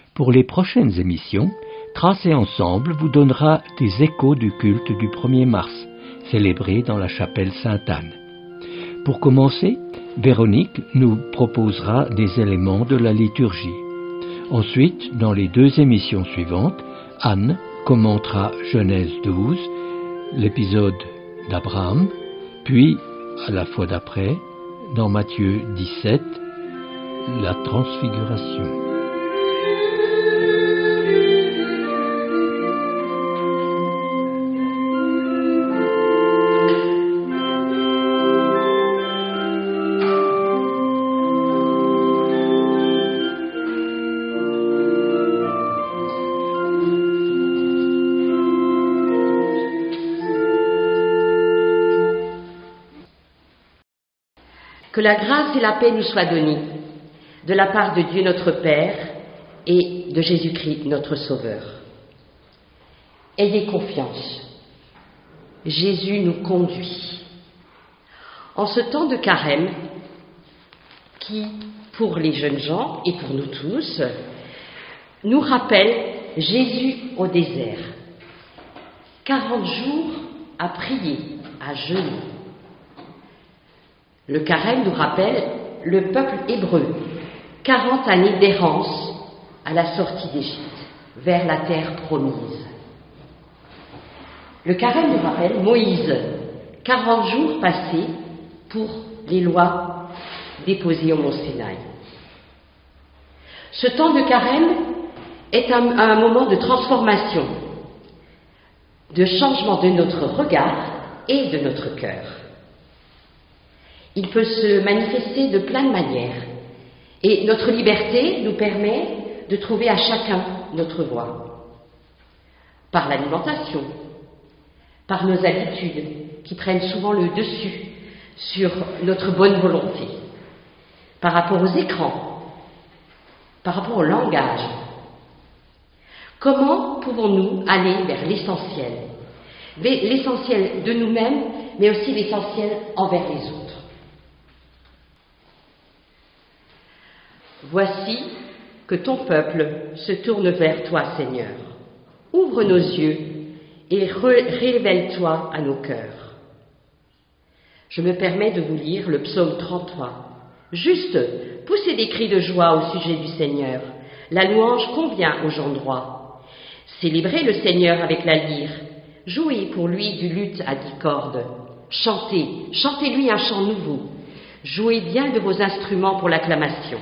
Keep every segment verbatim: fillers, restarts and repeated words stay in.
Pour les prochaines émissions, Tracer ensemble vous donnera des échos du culte du premier mars, célébré dans la chapelle Sainte-Anne. Pour commencer, Véronique nous proposera des éléments de la liturgie. Ensuite, dans les deux émissions suivantes, Anne commentera Genèse douze, l'épisode d'Abraham, puis, à la fois d'après, dans Matthieu dix-sept, la transfiguration. Que la grâce et la paix nous soient données de la part de Dieu notre Père et de Jésus-Christ notre Sauveur. Ayez confiance, Jésus nous conduit. En ce temps de carême, qui, pour les jeunes gens et pour nous tous, nous rappelle Jésus au désert. Quarante jours à prier, à jeûner. Le carême nous rappelle le peuple hébreu, quarante années d'errance à la sortie d'Égypte, vers la terre promise. Le carême nous rappelle Moïse, quarante jours passés pour les lois déposées au mont Sinaï. Ce temps de carême est un, un moment de transformation, de changement de notre regard et de notre cœur. Il peut se manifester de plein de manières et notre liberté nous permet de trouver à chacun notre voie. Par l'alimentation, par nos habitudes qui prennent souvent le dessus sur notre bonne volonté, par rapport aux écrans, par rapport au langage. Comment pouvons-nous aller vers l'essentiel, l'essentiel de nous-mêmes, mais aussi l'essentiel envers les autres? Voici que ton peuple se tourne vers toi, Seigneur. Ouvre nos yeux et révèle-toi à nos cœurs. Je me permets de vous lire le psaume trente-trois. Juste, poussez des cris de joie au sujet du Seigneur. La louange convient aux gens droits. Célébrez le Seigneur avec la lyre. Jouez pour lui du luth à dix cordes. Chantez, chantez-lui un chant nouveau. Jouez bien de vos instruments pour l'acclamation.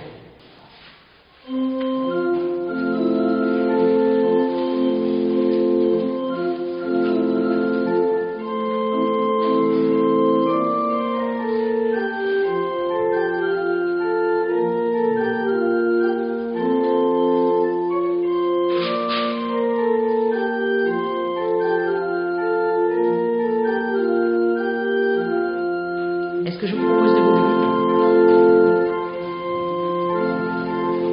Est-ce que je vous propose de vous lever ?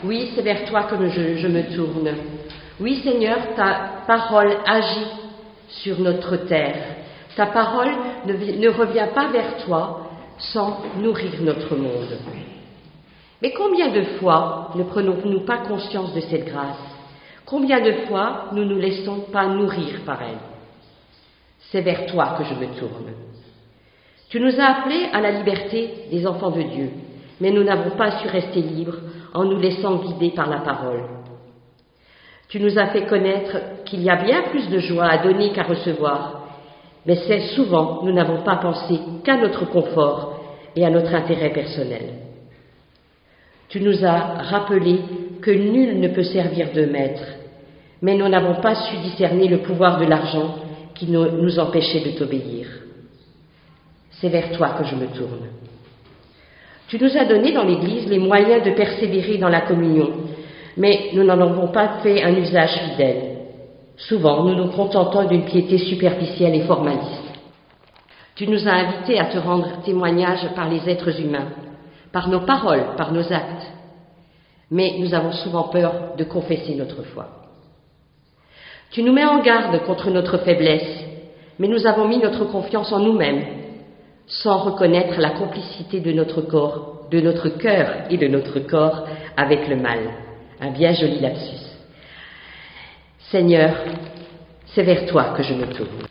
Oui, c'est vers toi que je, je me tourne. Oui, Seigneur, ta parole agit sur notre terre. Ta parole ne, ne revient pas vers toi sans nourrir notre monde. Mais combien de fois ne prenons-nous pas conscience de cette grâce? Combien de fois nous ne nous laissons pas nourrir par elle? C'est vers toi que je me tourne. Tu nous as appelés à la liberté des enfants de Dieu, mais nous n'avons pas su rester libres en nous laissant guider par la parole. Tu nous as fait connaître qu'il y a bien plus de joie à donner qu'à recevoir, mais c'est souvent nous n'avons pas pensé qu'à notre confort et à notre intérêt personnel. Tu nous as rappelé que nul ne peut servir de maître, mais nous n'avons pas su discerner le pouvoir de l'argent qui nous empêchait de t'obéir. C'est vers toi que je me tourne. Tu nous as donné dans l'Église les moyens de persévérer dans la communion, mais nous n'en avons pas fait un usage fidèle. Souvent, nous nous contentons d'une piété superficielle et formaliste. Tu nous as invités à te rendre témoignage par les êtres humains, par nos paroles, par nos actes. Mais nous avons souvent peur de confesser notre foi. Tu nous mets en garde contre notre faiblesse, mais nous avons mis notre confiance en nous-mêmes, sans reconnaître la complicité de notre corps, de notre cœur et de notre corps avec le mal. Un bien joli lapsus. Seigneur, c'est vers toi que je me tourne.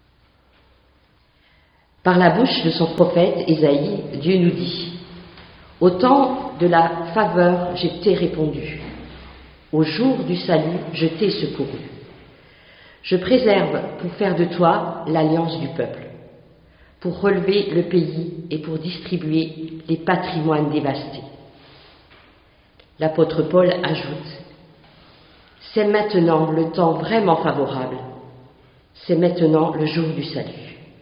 Par la bouche de son prophète Ésaïe, Dieu nous dit: au temps de la faveur, je t'ai répondu. Au jour du salut, je t'ai secouru. Je préserve pour faire de toi l'alliance du peuple, pour relever le pays et pour distribuer les patrimoines dévastés. L'apôtre Paul ajoute: c'est maintenant le temps vraiment favorable, c'est maintenant le jour du salut.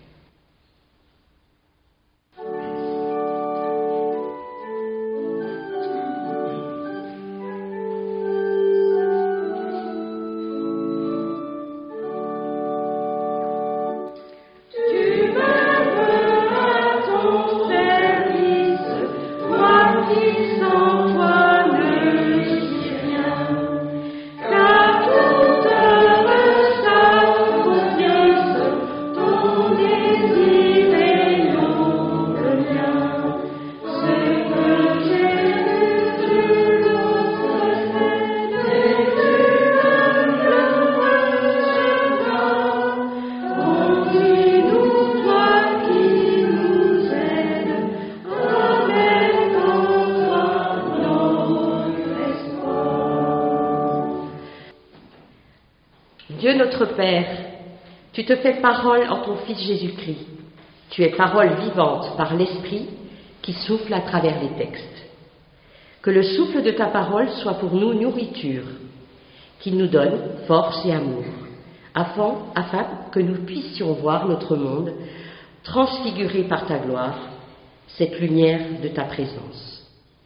Dieu notre Père, tu te fais parole en ton Fils Jésus-Christ. Tu es parole vivante par l'Esprit qui souffle à travers les textes. Que le souffle de ta parole soit pour nous nourriture, qu'il nous donne force et amour, afin, afin que nous puissions voir notre monde transfiguré par ta gloire, cette lumière de ta présence.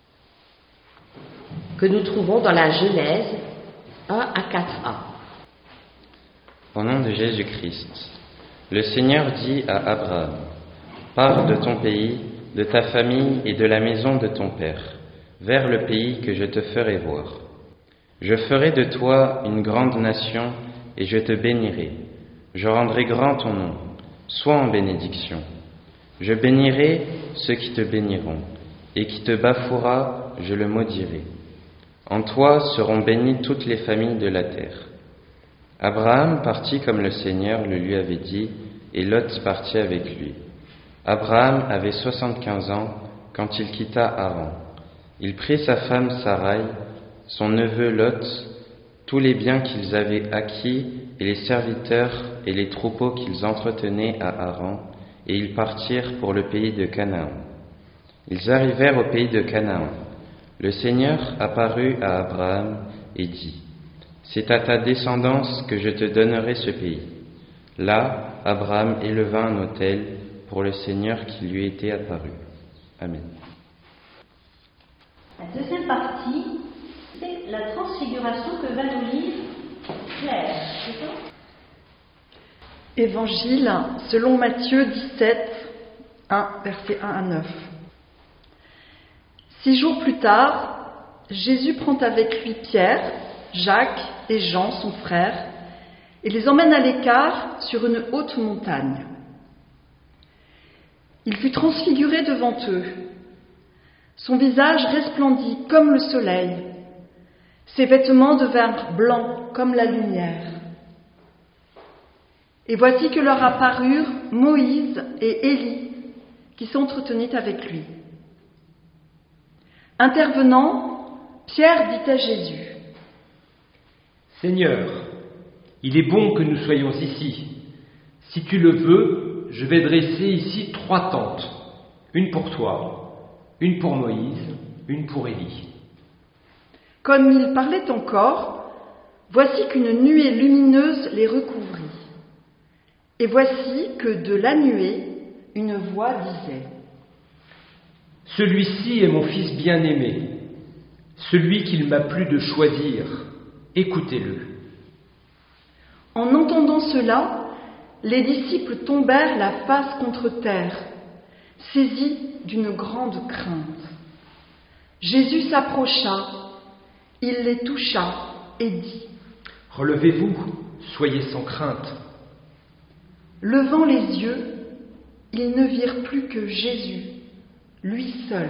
Que nous trouvons dans la Genèse un à quatre a. Au nom de Jésus-Christ, le Seigneur dit à Abraham: pars de ton pays, de ta famille et de la maison de ton père, vers le pays que je te ferai voir. Je ferai de toi une grande nation et je te bénirai. Je rendrai grand ton nom, sois en bénédiction. Je bénirai ceux qui te béniront, et qui te bafouera, je le maudirai. En toi seront bénies toutes les familles de la terre. Abraham partit comme le Seigneur le lui avait dit, et Lot partit avec lui. Abraham avait soixante-quinze ans quand il quitta Haran. Il prit sa femme Saraï, son neveu Lot, tous les biens qu'ils avaient acquis, et les serviteurs et les troupeaux qu'ils entretenaient à Haran, et ils partirent pour le pays de Canaan. Ils arrivèrent au pays de Canaan. Le Seigneur apparut à Abraham et dit: c'est à ta descendance que je te donnerai ce pays. Là, Abraham éleva un autel pour le Seigneur qui lui était apparu. Amen. La deuxième partie, c'est la transfiguration que va nous lire Claire. C'est ça ? Évangile selon Matthieu dix-sept, un, versets un à neuf. Six jours plus tard, Jésus prend avec lui Pierre, Jacques et Jean, son frère, et les emmène à l'écart sur une haute montagne. Il fut transfiguré devant eux. Son visage resplendit comme le soleil. Ses vêtements devinrent blancs comme la lumière. Et voici que leur apparurent Moïse et Élie, qui s'entretenaient avec lui. Intervenant, Pierre dit à Jésus: « Seigneur, il est bon que nous soyons ici. Si tu le veux, je vais dresser ici trois tentes, une pour toi, une pour Moïse, une pour Élie. » Comme il parlait encore, voici qu'une nuée lumineuse les recouvrit. Et voici que de la nuée, une voix disait: « Celui-ci est mon fils bien-aimé, celui qu'il m'a plu de choisir, écoutez-le. » En entendant cela, les disciples tombèrent la face contre terre, saisis d'une grande crainte. Jésus s'approcha, il les toucha et dit: « Relevez-vous, soyez sans crainte. » Levant les yeux, ils ne virent plus que Jésus, lui seul.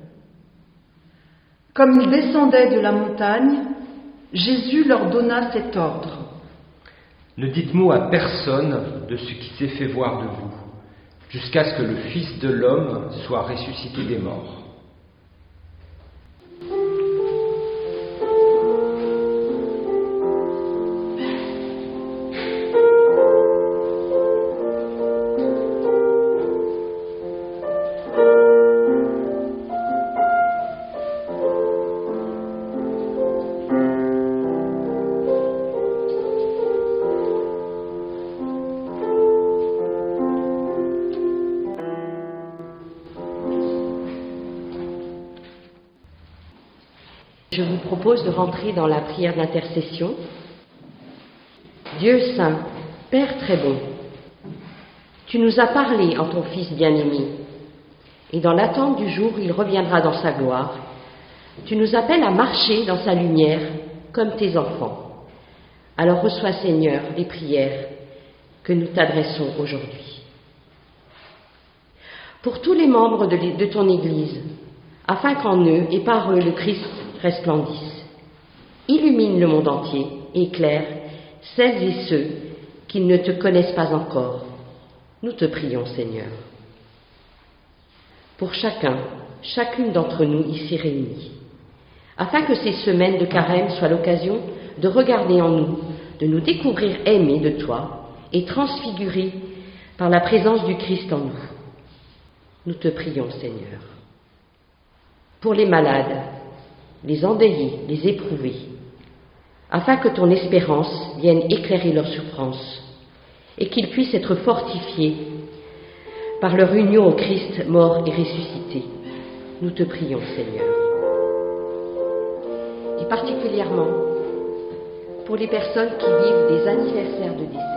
Comme ils descendaient de la montagne, Jésus leur donna cet ordre: « Ne dites mot à personne de ce qui s'est fait voir de vous, jusqu'à ce que le Fils de l'homme soit ressuscité des morts. » Je vous propose de rentrer dans la prière d'intercession. Dieu saint, Père très bon, tu nous as parlé en ton Fils bien-aimé, et dans l'attente du jour où il reviendra dans sa gloire, tu nous appelles à marcher dans sa lumière comme tes enfants. Alors reçois, Seigneur, les prières que nous t'adressons aujourd'hui. Pour tous les membres de, de ton Église, afin qu'en eux et par eux le Christ resplendisse, illumine le monde entier et éclaire celles et ceux qui ne te connaissent pas encore. Nous te prions, Seigneur. Pour chacun, chacune d'entre nous ici réunis, afin que ces semaines de carême soient l'occasion de regarder en nous, de nous découvrir aimés de toi et transfigurés par la présence du Christ en nous. Nous te prions, Seigneur. Pour les malades, les endeuillés, les éprouvés, afin que ton espérance vienne éclairer leurs souffrances et qu'ils puissent être fortifiés par leur union au Christ mort et ressuscité. Nous te prions, Seigneur. Et particulièrement pour les personnes qui vivent des anniversaires de décès,